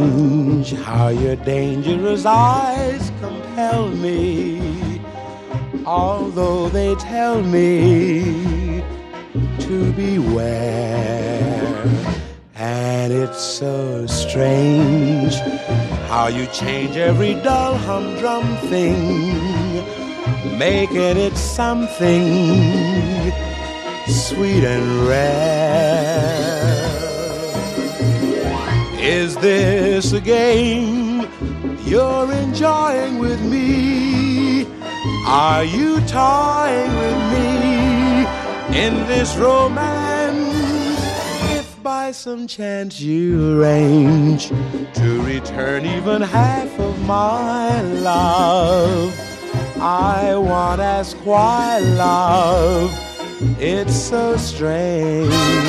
strange how your dangerous eyes compel me, although they tell me to beware. And it's so strange how you change every dull humdrum thing, making it something sweet and rare. Is this a game you're enjoying with me? Are you toying with me in this romance? If by some chance you arrange to return even half of my love, I won't ask why, love. It's so strange.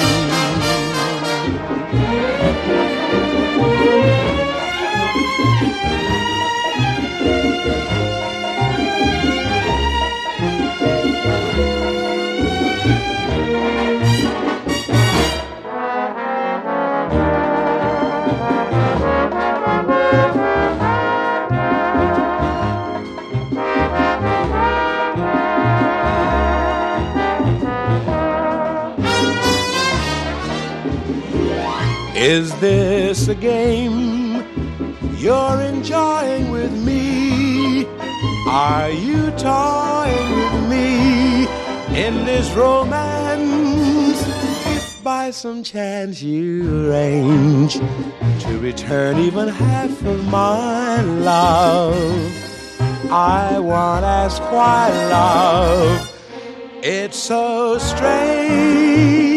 Is this a game you're enjoying with me? Are you toying with me in this romance? If by some chance you arrange to return even half of my love, I won't ask why, love. It's so strange.